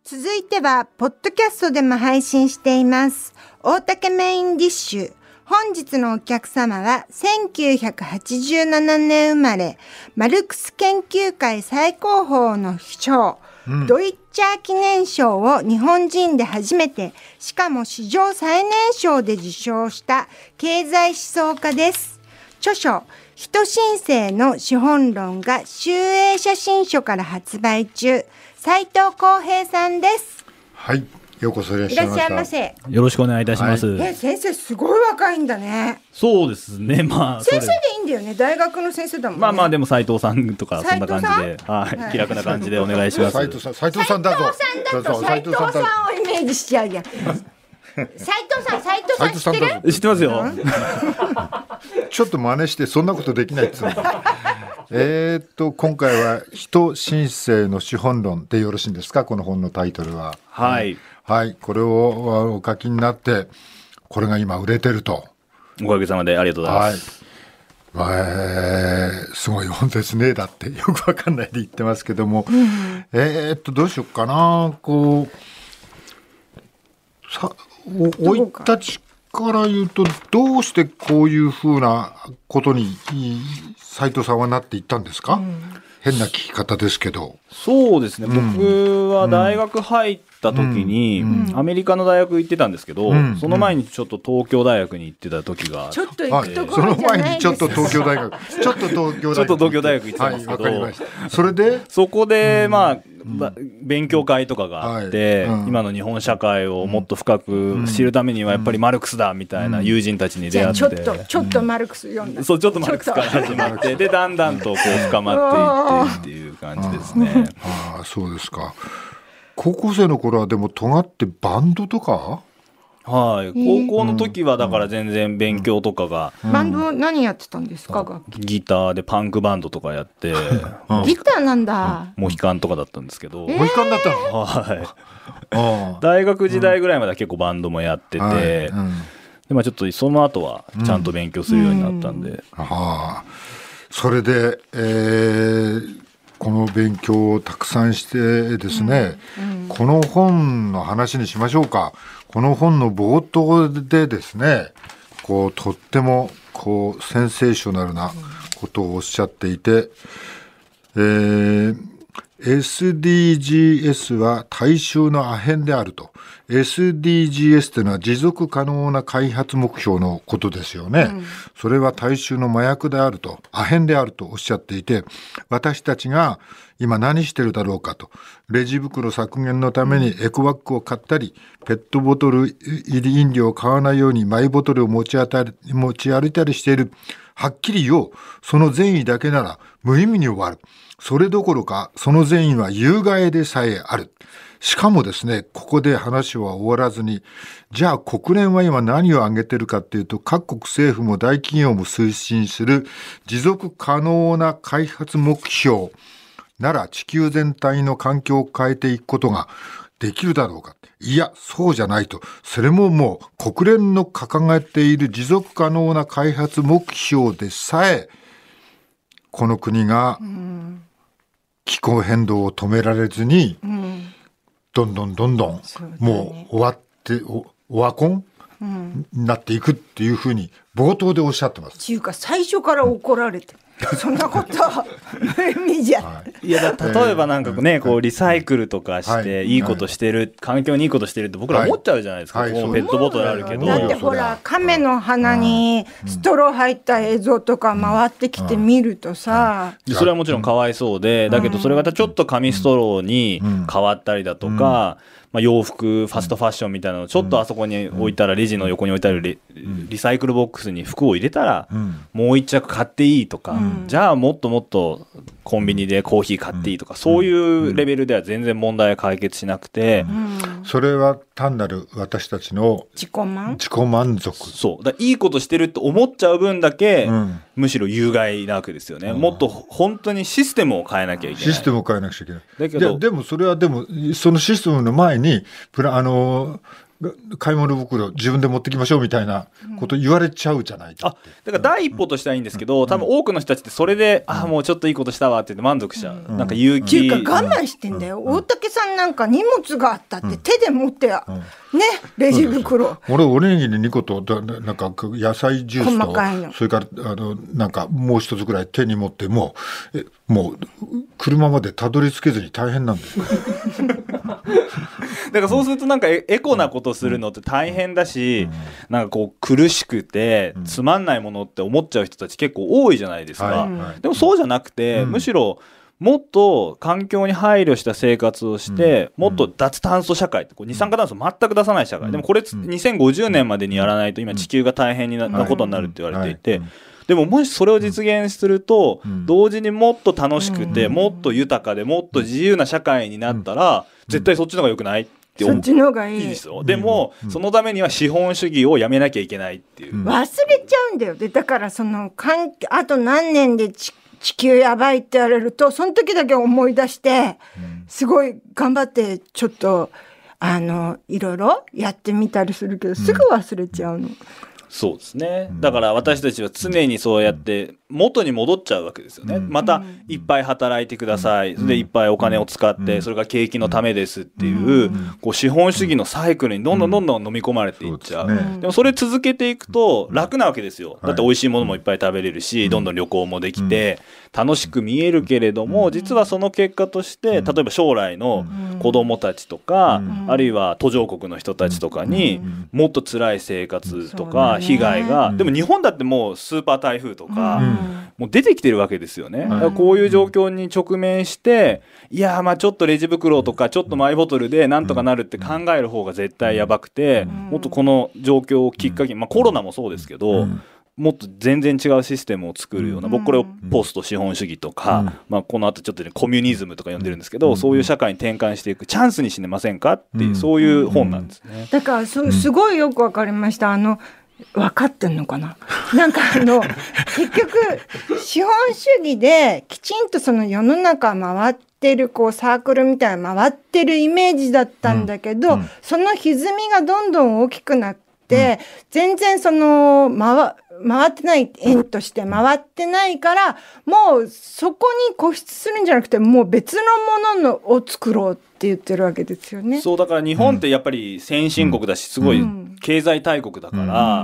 続いてはポッドキャストでも配信しています大竹メインディッシュ。本日のお客様は1987年生まれ、マルクス研究会最高峰の賞、ドイッチャー記念賞を日本人で初めて、しかも史上最年少で受賞した経済思想家です。著書人新世の資本論が集英写真書から発売中、斉藤浩平さんです。 はい、ようこそいらっしゃいました。 いらっしゃいませ。 よろしくお願いいたします。 はい、先生すごい若いんだね。 そうですね。まあ先生でいいんだよね。大学の先生だもんね。 まあでも斉藤さんとかそんな感じで、はい、気楽な感じでお願いします。 斉藤さんだと斉藤さんをイメージしちゃうやん。斉藤さん知ってる？ 知ってますよ。 ちょっと真似してそんなことできないっつうの。今回は人新世の資本論でよろしいんですか？この本のタイトルは。 はい。 はい、これをお書きになってこれが今売れてると。 おかげさまでありがとうございます。すごい本ですねだってよくわかんないで言ってますけども、どうしようかな。おいたちから言うとどうしてこういうふうなことに斉藤さんはなっていったんですか？変な聞き方ですけど。 そうですね、僕は大学入った時にアメリカの大学行ってたんですけど、その前にちょっと東京大学に行ってた時がちょっと行くところじゃないですか。 その前にちょっと東京大学ちょっと東京大学行ってたんですけど、 はい、それでそこで勉強会とかがあって、今の日本社会をもっと深く知るためにはやっぱりマルクスだみたいな友人たちに出会って、 ちょっとマルクス読んだ。 そう、ちょっとマルクスから始まってでだんだんと深まっていってっていう感じですね。 ああ、そうですか。高校生の頃はでも尖ってバンドとか？ はい、高校の時はだから全然勉強とかが、 バンド何やってたんですか？ ギターでパンクバンドとかやってギターなんだ。 モヒカンとかだったんですけど。 モヒカンだったの？ はい。大学時代ぐらいまでは結構バンドもやってて、でちょっとその後はちゃんと勉強するようになったんで、 それで、この勉強をたくさんしてですね、この本の話にしましょうか。この本の冒頭でですね、とってもセンセーショナルなことをおっしゃっていて、SDGs は大衆のアヘンであると。SDGs というのは持続可能な開発目標のことですよね。それは大衆の麻薬であると、アヘンであるとおっしゃっていて、私たちが今何してるだろうかと。レジ袋削減のためにエコバッグを買ったり、ペットボトル入り飲料を買わないようにマイボトルを持ち歩いたりしている。はっきり言おう。その善意だけなら無意味に終わる。それどころか、その善意は有害でさえある。しかもですね、ここで話は終わらずに、じゃあ国連は今何を挙げてるかっていうと、各国政府も大企業も推進する持続可能な開発目標なら地球全体の環境を変えていくことができるだろうか。いや、そうじゃないと。それももう国連の掲げている持続可能な開発目標でさえ、この国が気候変動を止められずに、どんどんもう終わってオワコンになっていくっていうふうに冒頭でおっしゃってます。 っていうか最初から怒られてそんなこと無意味じゃん。 いや例えばなんかね、リサイクルとかしていいことしてる、環境にいいことしてるって僕ら思っちゃうじゃないですか。ペットボトルあるけど、 だってほら亀の鼻にストロー入った映像とか回ってきて見るとさ、 それはもちろんかわいそうで、だけどそれがちょっと紙ストローに変わったりだとか、洋服ファストファッションみたいなのをちょっとあそこに置いたら、レジの横に置いてあるリサイクルボックスに服を入れたらもう一着買っていいとか、じゃあもっともっとコンビニでコーヒー買っていいとか、そういうレベルでは全然問題は解決しなくて、 それは単なる私たちの自己満足。 そうだ、いいことしてるって思っちゃう分だけ、むしろ有害なわけですよね。もっと本当にシステムを変えなきゃいけない。 システムを変えなくちゃいけない。だけどでもそれはそのシステムの前に買い物袋自分で持ってきましょうみたいなこと言われちゃうじゃないかって。 だから第一歩としてはいいんですけど、多分多くの人たちってそれで、もうちょっといいことしたわって言って満足しちゃう。なんか勇気。 っていうか我慢してんだよ。大竹さんなんか荷物があったって手で持ってね、レジ袋。 俺おにぎり2個となんか野菜ジュースとそれからなんかもう一つぐらい手に持ってもう車までたどり着けずに大変なんですよ。 だからそうするとなんかエコなことするのって大変だし、なんかこう苦しくてつまんないものって思っちゃう人たち結構多いじゃないですか。でもそうじゃなくて、むしろもっと環境に配慮した生活をして、もっと脱炭素社会って二酸化炭素全く出さない社会、でもこれ2050年までにやらないと今地球が大変なことになるって言われていて、でももしそれを実現すると、同時にもっと楽しくて、もっと豊かでもっと自由な社会になったら、絶対そっちの方が良くないって思う。 そっちの方がいい。 いいですよ。でも、そのためには資本主義をやめなきゃいけないっていう。 忘れちゃうんだよ。でだからあと何年で地球やばいって言われると、その時だけ思い出して、すごい頑張ってちょっといろいろやってみたりするけど、すぐ忘れちゃうの。 そうですね。だから私たちは常にそうやって元に戻っちゃうわけですよね。またいっぱい働いてください。でいっぱいお金を使って、それが景気のためですっていう、こう資本主義のサイクルにどんどん飲み込まれていっちゃう。でもそれ続けていくと楽なわけですよ。だって美味しいものもいっぱい食べれるし、どんどん旅行もできて楽しく見えるけれども、実はその結果として、例えば将来の子供たちとか、あるいは途上国の人たちとかにもっと辛い生活とか被害が、でも日本だってもうスーパー台風とか、もう出てきてるわけですよね。だからこういう状況に直面して、いやちょっとレジ袋とかちょっとマイボトルでなんとかなるって考える方が絶対やばくて、もっとこの状況をきっかけに、コロナもそうですけど、もっと全然違うシステムを作るような、僕これをポスト資本主義とか、この後ちょっとねコミュニズムとか呼んでるんですけど、そういう社会に転換していくチャンスにしませんかっていう、そういう本なんですね。 だからすごいよくわかりました。分かってんのかな。なんか結局資本主義できちんとその世の中回ってるサークルみたいな回ってるイメージだったんだけど、その歪みがどんどん大きくなって、全然回ってない円として回ってないから、もうそこに固執するんじゃなくて、もう別のものを作ろうって言ってるわけですよね。 そうだから日本ってやっぱり先進国だし、すごい経済大国だから、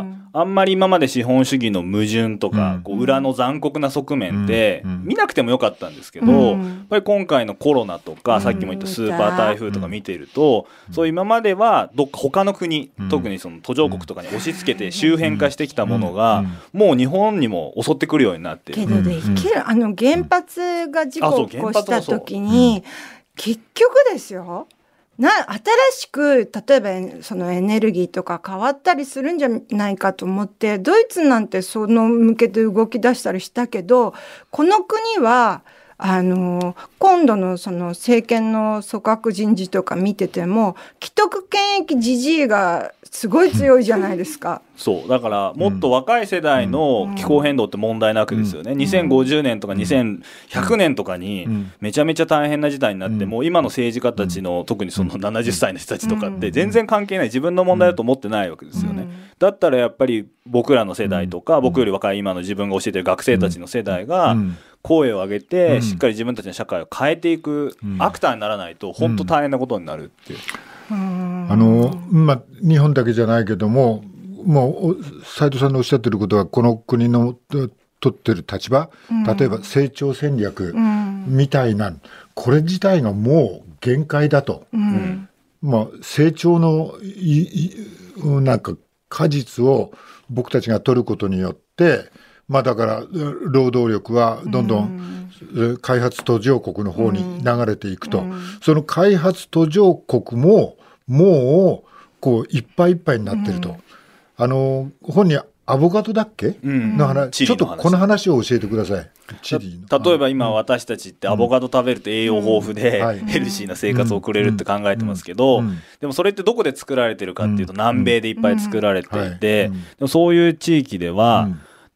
あんまり今まで資本主義の矛盾とか、裏の残酷な側面って見なくてもよかったんですけど、やっぱり今回のコロナとか、さっきも言ったスーパー台風とか見ていると、そう今まではどっか他の国、特にその途上国とかに押し付けて周辺化してきたものが、もう日本にも襲ってくるようになっている。 けど原発が事故を起こした時に、結局ですよ、新しく例えばそのエネルギーとか変わったりするんじゃないかと思って、ドイツなんてその向けて動き出したりしたけど、この国は今度のその政権の組閣人事とか見てても、既得権益じじいがすごい強いじゃないですか。 そうだからもっと若い世代の気候変動って問題なわけですよね。2050年とか2100年とかにめちゃめちゃ大変な事態になって、もう今の政治家たちの特にその70歳の人たちとかって全然関係ない、自分の問題だと思ってないわけですよね。だったらやっぱり僕らの世代とか、僕より若い今の自分が教えてる学生たちの世代が声を上げて、しっかり自分たちの社会を変えていくアクターにならないと本当大変なことになるっていう。 日本だけじゃないけども、もう斉藤さんのおっしゃってることは、この国の取ってる立場、例えば成長戦略みたいな、これ自体がもう限界だと、成長のなんか果実を僕たちが取ることによって、だから労働力はどんどん開発途上国の方に流れていくと、その開発途上国ももういっぱいいっぱいになってると、本にアボカドだっけ、の話、ちょっとこの話を教えてください。 例えば今私たちってアボカド食べると栄養豊富でヘルシーな生活を送れるって考えてますけど、でもそれってどこで作られてるかっていうと南米でいっぱい作られていて、でもそういう地域では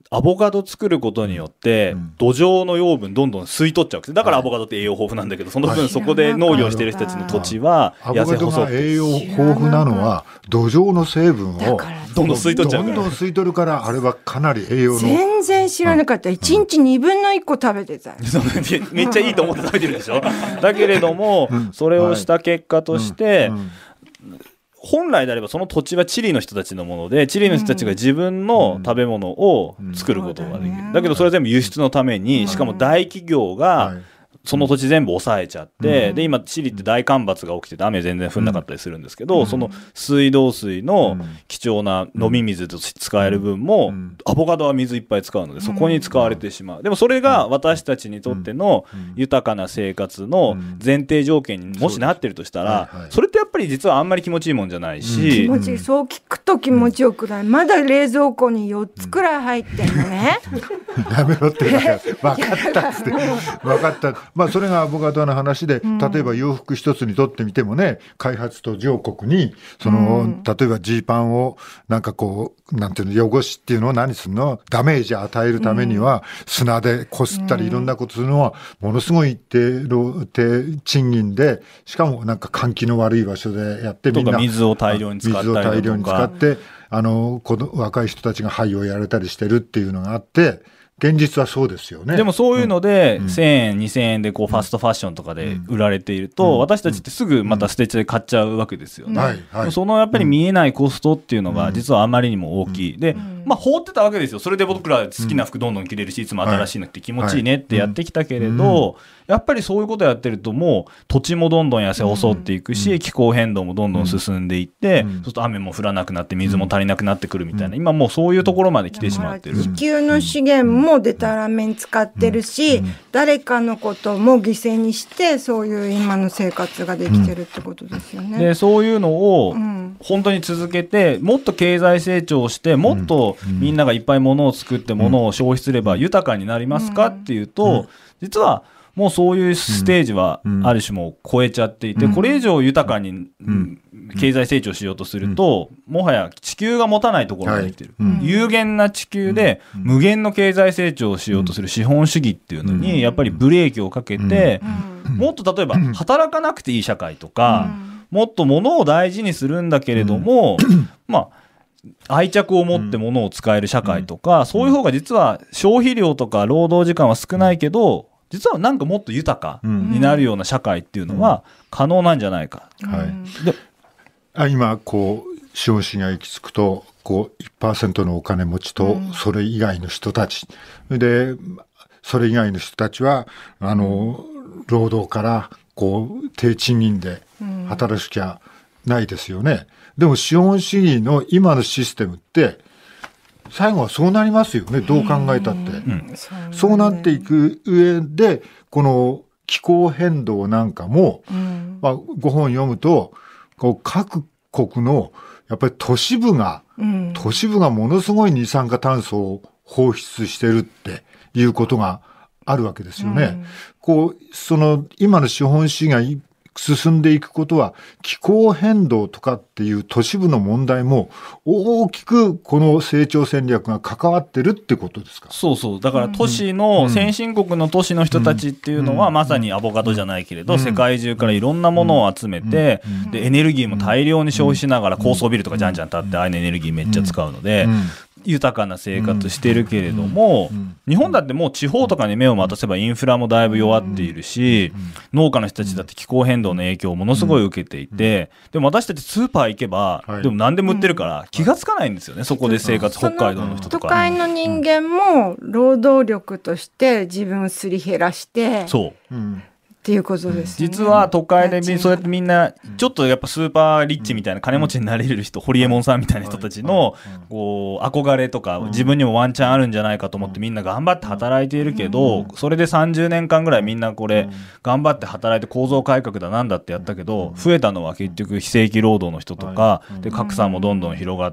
アボカド作ることによって土壌の養分どんどん吸い取っちゃうわけです。だからアボカドって栄養豊富なんだけど、その分そこで農業してる人たちの土地は痩せ細って、 アボカドが栄養豊富なのは土壌の成分をどんどん吸い取っちゃうから、 どんどん吸い取るから、あれはかなり栄養の。 全然知らなかった。1日2分の1個食べてた。 めっちゃいいと思って食べてるでしょ。だけれども、それをした結果として、本来であればその土地はチリの人たちのもので、チリの人たちが自分の食べ物を作ることができる。だけどそれは全部輸出のために、しかも大企業がその土地全部抑えちゃって、で今チリって大干ばつが起きてて雨全然降んなかったりするんですけど、その水道水の貴重な飲み水として使える分も、アボカドは水いっぱい使うのでそこに使われてしまう。でもそれが私たちにとっての豊かな生活の前提条件にもしなってるとしたら、それってやっぱり実はあんまり気持ちいいもんじゃないし、 気持ちいい。そう聞くと気持ちよくない。まだ冷蔵庫に4つくらい入ってんのね。 やめろって分かったっつって分かった。まあそれがアボカドの話で、例えば洋服一つにとってみてもね、開発途上国にその、例えばジーパンをなんかこうなんていうの、汚しっていうのを何するの、ダメージ与えるためには砂でこすったりいろんなことするのはものすごい低賃金で、しかもなんか換気の悪い場所でやって、みんな水を大量に使ったりとか、 水を大量に使って若い人たちが灰をやれたりしてるっていうのがあって、現実はそうですよね。 でもそういうので、1000円2000円でこうファストファッションとかで売られていると、私たちってすぐまた捨て地で買っちゃうわけですよね。そのやっぱり見えないコストっていうのが実はあまりにも大きい。で、まあ放ってたわけですよ。それで僕ら好きな服どんどん着れるし、いつも新しいの着て気持ちいいねってやってきたけれど、やっぱりそういうことやってるともう土地もどんどん痩せ細っていくし、気候変動もどんどん進んでいって、そうすると雨も降らなくなって水も足りなくなってくるみたいな、今もうそういうところまで来てしまってる。 地球の資源もデタラメに使ってるし、誰かのことも犠牲にしてそういう今の生活ができてるってことですよね。 でそういうのを本当に続けて、もっと経済成長して、もっとみんながいっぱい物を作って物を消費すれば豊かになりますかっていうと、実はもうそういうステージはある種もう超えちゃっていて、これ以上豊かに経済成長しようとすると、もはや地球が持たないところまで来てる。有限な地球で無限の経済成長をしようとする資本主義っていうのにやっぱりブレーキをかけて、もっと例えば働かなくていい社会とか、もっと物を大事にするんだけれども、まあ愛着を持って物を使える社会とか、そういう方が実は消費量とか労働時間は少ないけど、実はなんかもっと豊かになるような社会っていうのは可能なんじゃないか。 今こう資本主義が行き着くと、こう 1% のお金持ちとそれ以外の人たちで、それ以外の人たちは労働からこう低賃金で働くしかないですよね。でも資本主義の今のシステムって最後はそうなりますよね、どう考えたって。そうなっていく上で、この気候変動なんかも、まあ、ご本読むと、こう各国のやっぱり都市部がものすごい二酸化炭素を放出してるっていうことがあるわけですよね。こうその今の資本主義が進んでいくことは、気候変動とかっていう都市部の問題も大きくこの成長戦略が関わってるってことですか。 そうそう。だから都市の、先進国の都市の人たちっていうのは、まさにアボカドじゃないけれど、世界中からいろんなものを集めて、でエネルギーも大量に消費しながら高層ビルとかじゃんじゃん建って、ああいうエネルギーめっちゃ使うので、豊かな生活してるけれども、日本だってもう地方とかに目を回せばインフラもだいぶ弱っているし、農家の人たちだって気候変動の影響をものすごい受けていて、でも私たちスーパー行けば、でも何でも売ってるから気がつかないんですよね、そこで生活、北海道の人とか。 都会の人間も労働力として自分をすり減らして、そうっていうことですね。 実は都会でそうやってみんなちょっとやっぱスーパーリッチみたいな金持ちになれる人、ホリエモンさんみたいな人たちのこう憧れとか、自分にもワンチャンあるんじゃないかと思ってみんな頑張って働いているけど、それで30年間ぐらいみんなこれ頑張って働いて構造改革だなんだってやったけど、増えたのは結局非正規労働の人とかで、格差もどんどん広がって、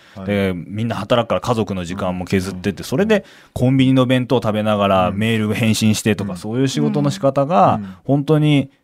でみんな働くから家族の時間も削ってって、それでコンビニの弁当食べながらメール返信してとか、そういう仕事の仕方が本当に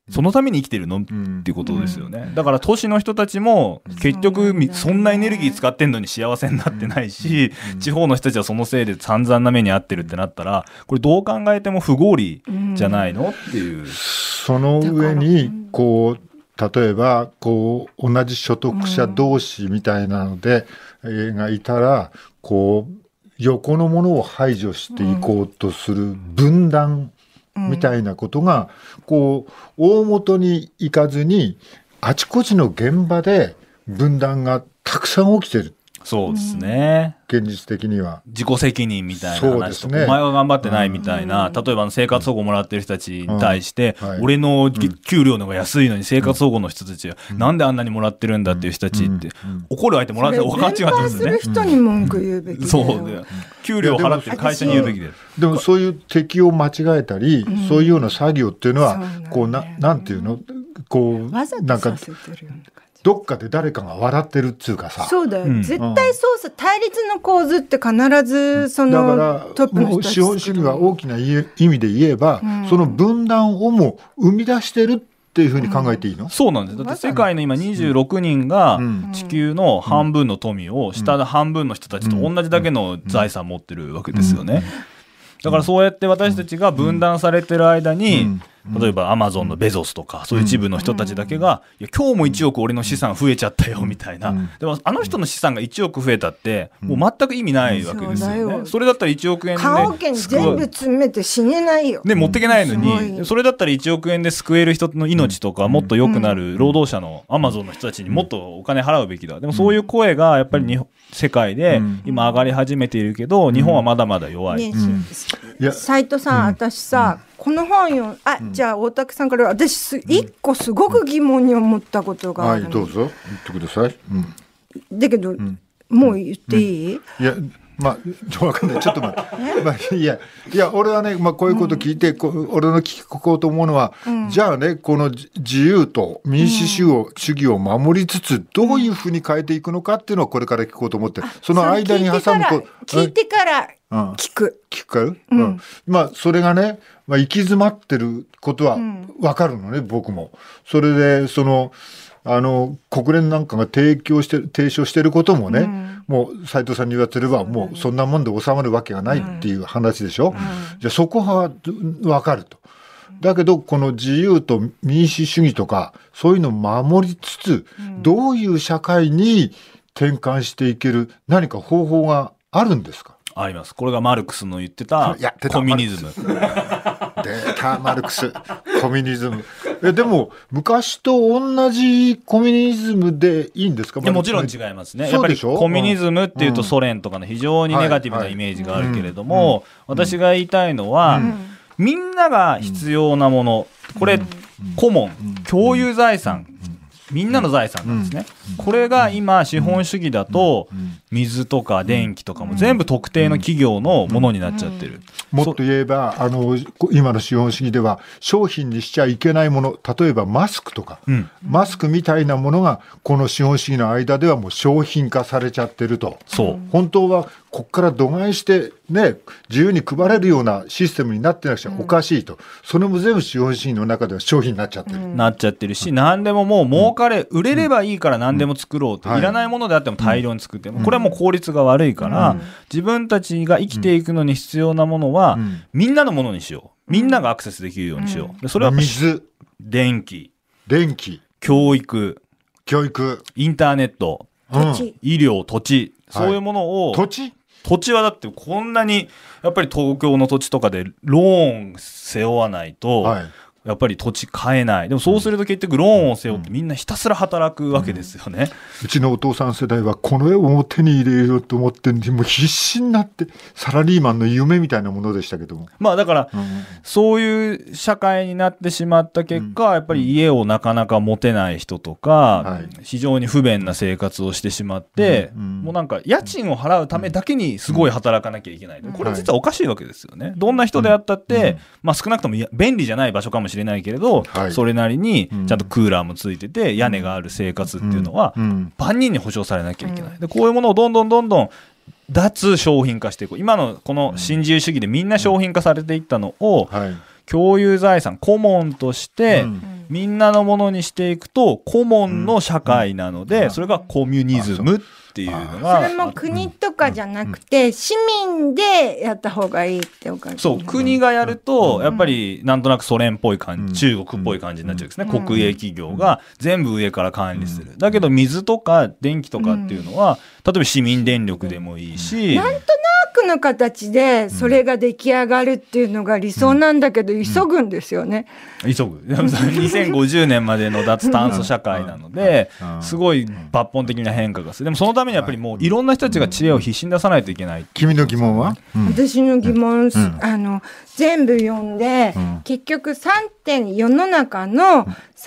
そのために生きてるの、っていうことですよね。だから都市の人たちも結局そんなエネルギー使ってんのに幸せになってないし、地方の人たちはそのせいで散々な目に遭ってるってなったら、これどう考えても不合理じゃないのっていう。 その上にこう例えばこう同じ所得者同士みたいなので、がいたらこう横のものを排除していこうとする分断みたいなことがこう大元に行かずにあちこちの現場で分断がたくさん起きてる。 そうですね。 現実的には自己責任みたいな話と、お前は頑張ってないみたいな、例えば生活保護もらってる人たちに対して、俺の給料の方が安いのに生活保護の人たちはなんであんなにもらってるんだっていう人たちって、怒る相手もらって分かっちゃうんですね。 する人に文句言うべきだよ。 そうだよ。給料払ってる会社に言うべきです。 でもそういう適用を間違えたり、そういうような作業っていうのはこうなんていうのこうなんかどっかで誰かが笑ってるっつうかさ。 そうだよ、絶対そうさ。対立の構図って必ずそのだからトップの人たち資本主義は大きな意味で言えば、その分断をも生み出してるっていうふうに考えていいの？ そうなんです。だって世界の今26人が地球の半分の富を下の半分の人たちと同じだけの財産を持ってるわけですよね。だからそうやって私たちが分断されてる間に、例えばアマゾンのベゾスとかそういう一部の人たちだけが、いや今日も1億俺の資産増えちゃったよみたいな、でもあの人の資産が1億増えたってもう全く意味ないわけですよね。それだったら1億円で棺桶に全部詰めて死ねないよ、 ね、持ってけないのに、それだったら1億円で救える人の命とかもっと良くなる労働者のアマゾンの人たちにもっとお金払うべきだ。でもそういう声がやっぱり世界で今上がり始めているけど、日本はまだまだ弱い。 斉藤さん、私さ、この本じゃあ大竹さんから私一個すごく疑問に思ったことがあるの。 はい、どうぞ言ってください。 だけど、もう言っていい？ いやまあ分かんない、ちょっと待っていや俺はね、こういうこと聞いて、俺の聞こうと思うのは、じゃあねこの自由と民主主義を守りつつどういうふうに変えていくのかっていうのをこれから聞こうと思って、その間に挟む聞いてから聞くから、それがね、行き詰まってることは分かるのね、僕も。それで国連なんかが提唱してることもね、もう斉藤さんに言わせればもうそんなもんで収まるわけがないっていう話でしょ。じゃあそこは分かると。だけどこの自由と民主主義とかそういうのを守りつつ、どういう社会に転換していける何か方法があるんですか？ あります。これがマルクスの言ってたコミュニズム。 出たマルクス、コミュニズム。でも昔と同じコミュニズムでいいんですか？ もちろん違いますね。やっぱりコミュニズムっていうとソ連とかの非常にネガティブなイメージがあるけれども、私が言いたいのは、みんなが必要なもの、これコモン、共有財産、みんなの財産なんですね。これが今資本主義だと水とか電気とかも全部特定の企業のものになっちゃってる。 もっと言えば今の資本主義では商品にしちゃいけないもの、例えばマスクとか、マスクみたいなものがこの資本主義の間ではもう商品化されちゃってると。本当はここから度外してね、自由に配れるようなシステムになってなくちゃおかしいと。それも全部資本主義の中では商品になっちゃってる。 なっちゃってるし、何でももう儲かれ、売れればいいから何でも作ろうと、いらないものであっても大量に作って、これはもう効率が悪いから、自分たちが生きていくのに必要なものは、みんなのものにしよう。みんながアクセスできるようにしよう。それは水、 電気、教育、インターネット、医療、土地、そういうものを、土地はだってこんなにやっぱり東京の土地とかでローン背負わないと、やっぱり土地買えない。でもそうすると結局ローンを背負ってみんなひたすら働くわけですよね。 うちのお父さん世代はこの絵を手に入れようと思ってもう必死になってサラリーマンの夢みたいなものでしたけども、 だからそういう社会になってしまった結果、やっぱり家をなかなか持てない人とか、非常に不便な生活をしてしまって、もうなんか家賃を払うためだけにすごい働かなきゃいけない。これ実はおかしいわけですよね。どんな人であったって、少なくとも便利じゃない場所かもしれないけれど、それなりにちゃんとクーラーもついてて屋根がある生活っていうのは万人に保障されなきゃいけない。でこういうものをどんどん脱商品化していく。今のこの新自由主義でみんな商品化されていったのを、共有財産コモンとしてみんなのものにしていくとコモンの社会なので、それがコミュニズムっていうのが、 それも国とかじゃなくて、市民でやった方がいいっておかしい。 そう国がやるとやっぱりなんとなくソ連っぽい感じ、中国っぽい感じになっちゃうんですね、国営企業が全部上から管理する。だけど水とか電気とかっていうのは、例えば市民電力でもいいし、 なんとなくの形でそれが出来上がるっていうのが理想なんだけど、急ぐんですよね。 急ぐ2050年までの脱炭素社会なので、すごい抜本的な変化がする。でもそのためにやっぱりもういろんな人たちが知恵を必死に出さないといけない。 君の疑問は？ 私の疑問、全部読んで、結局世の中の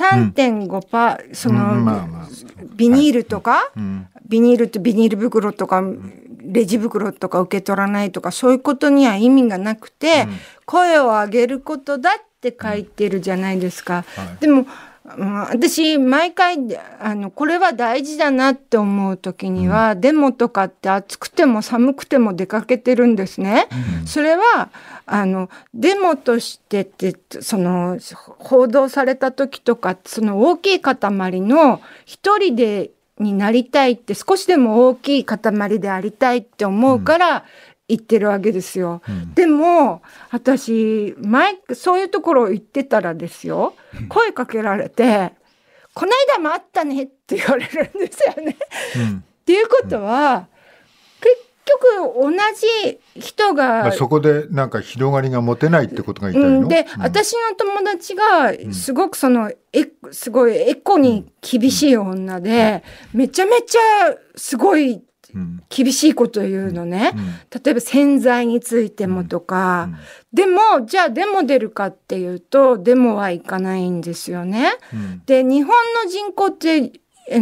3.5%、そのビニールとか、ビニールとビニール袋とかレジ袋とか受け取らないとか、そういうことには意味がなくて、声を上げることだって書いてるじゃないですか。でも私毎回これは大事だなって思う時には、デモとかって暑くても寒くても出かけてるんですね。それはデモとしてってその報道された時とか、その大きい塊の一人でになりたいって、少しでも大きい塊でありたいって思うから言ってるわけですよ。でも私そういうところを言ってたらですよ、声かけられて「この間もあったね」って言われるんですよね。っていうことは、結局同じ人が、 そこでなんか広がりが持てないってことが言いたいの？ で、私の友達がすごくすごいエコに厳しい女で、めちゃめちゃすごい厳しいこと言うのね。例えば洗剤についてもとか。でもじゃあデモ出るかっていうと、デモはいかないんですよね。で、日本の人口って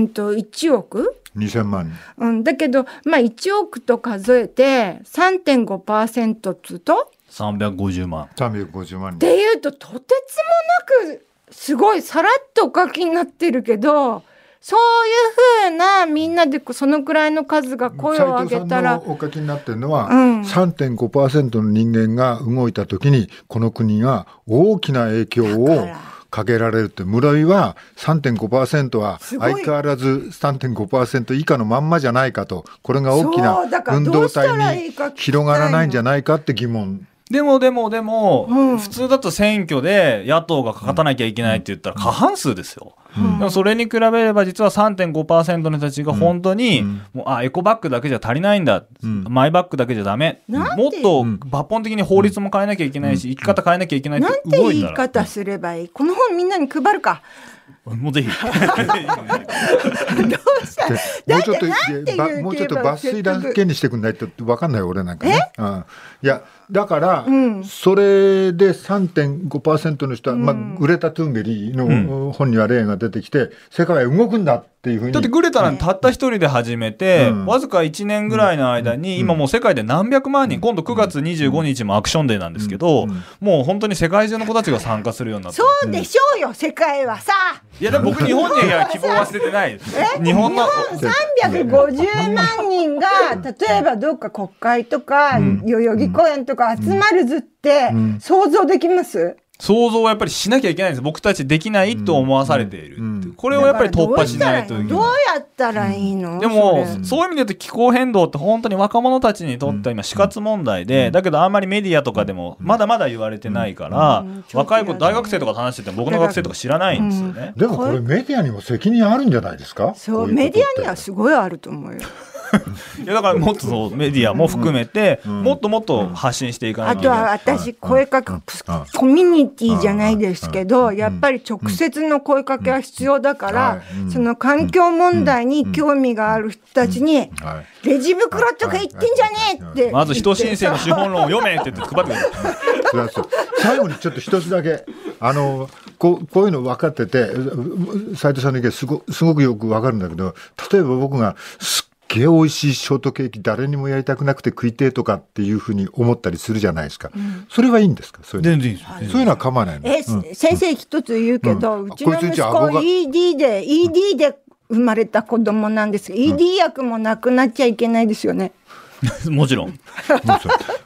1億 2000万人、 だけど、1億と数えて 3.5% っつうと 350万人っていうと、とてつもなくすごいさらっとお書きになってるけど、そういうふうなみんなでそのくらいの数が声を上げたら、 斉藤さんのお書きになってるのは、3.5% の人間が動いた時にこの国が大きな影響をかけられるって。室井は 3.5% は相変わらず 3.5% 以下のまんまじゃないかと、これが大きな運動体に広がらないんじゃないかって疑問。 でも、普通だと選挙で野党が勝たなきゃいけないって言ったら過半数ですよ。でもそれに比べれば実は 3.5% の人たちが本当に、もうエコバッグだけじゃ足りないんだ、マイバッグだけじゃダメ、もっと抜本的に法律も変えなきゃいけないし、生き方変えなきゃいけないって動いたら、 なんて言い方すればいい？この本みんなに配るか。 もうぜひどうしたもうちょっと抜粋だけにしてくんないと分かんない俺なんかね。いやだから、それで 3.5% の人は、グレタ・トゥンベリの本には例が出てきて、世界は動くんだっていうふうに。 だってグレタなんてたった一人で始めて、わずか1年ぐらいの間に、今もう世界で何百万人、今度9月25日もアクションデーなんですけど、もう本当に世界中の子たちが参加するようになって。 そうでしょうよ、世界はさ。 いやでも僕日本には希望は捨ててないです。日本の 350万人が例えばどっか国会とか代々木公園とか集まる図って想像できます？ 想像はやっぱりしなきゃいけないんです。僕たちできないと思わされている、これをやっぱり突破しないといけない。 どうやったらいいの？ でもそういう意味で言うと気候変動って本当に若者たちにとっては今死活問題で、だけどあんまりメディアとかでもまだまだ言われてないから、若い子大学生とかと話してても僕の学生とか知らないんですよね。 でもこれメディアにも責任あるんじゃないですか？ そう、メディアにはすごいあると思うよ。 いやだからもっとメディアも含めて、もっともっと発信していかないといけない。 あとは私声かけ、コミュニティじゃないですけど、やっぱり直接の声かけは必要だから、その環境問題に興味がある人たちに、レジ袋とか言ってんじゃねえって、 まず人申請の資本論を読めって言って配ってください。 最後にちょっと一つだけこういうの分かってて、斉藤さんの意見すごくよく分かるんだけど、例えば僕がすっげえ美味しいショートケーキ誰にもやりたくなくて食いてえとかっていうふうに思ったりするじゃないですか、それはいいんですか？そういうの全然いいです。 そういうのは構わないの？ 先生一つ言うけど、うちの息子 ED で生まれた子供なんですけど、ED 薬もなくなっちゃいけないですよね。 もちろん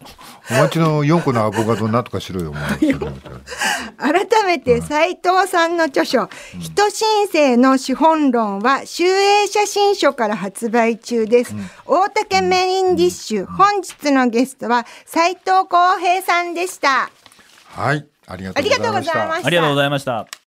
お待ちの4個のアボカドなんとかしろよお前。 改めて斉藤さんの著書、人申請の資本論は集英写真書から発売中です。大竹メインディッシュ、本日のゲストは斉藤浩平さんでした。 はい、ありがとうございました。 ありがとうございました。